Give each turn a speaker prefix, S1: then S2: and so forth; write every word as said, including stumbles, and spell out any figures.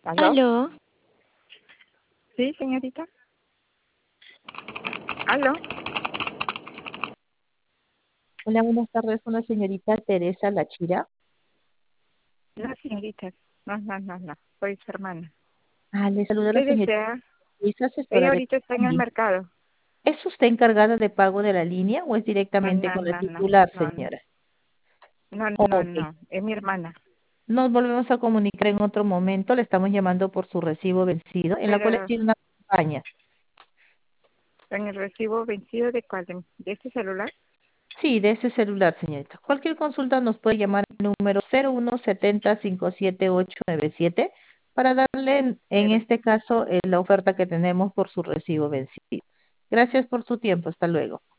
S1: ¿Aló?
S2: Aló,
S1: Sí, señorita. ¿Aló?
S3: Hola, buenas tardes, con la señorita Teresa Lachira.
S1: No, señorita. No, no, no, no. Soy su hermana.
S3: Ah, le saluda
S1: ¿Qué
S3: la señorita
S1: desea?
S3: Luisa,
S1: Ella
S3: asesora de
S1: ahorita está en el
S3: compañía.
S1: mercado.
S3: ¿Es usted encargada de pago de la línea o es
S1: No,
S3: directamente
S1: no,
S3: con la
S1: no, no,
S3: titular,
S1: no, no.
S3: señora?
S1: No, no,
S3: Ok,
S1: no. Es mi hermana.
S3: nos volvemos a comunicar en otro momento. Le estamos llamando por su recibo vencido, en la cual
S1: Pero
S3: tiene una campaña.
S1: en el recibo vencido de cuál, de, de este celular.
S3: Sí, de ese celular, señorita. Cualquier consulta nos puede llamar al número cero uno setenta cinco siete ocho nueve siete para darle, en, en
S1: Pero,
S3: este caso, eh, la oferta que tenemos por su recibo vencido. Gracias por su tiempo. Hasta luego.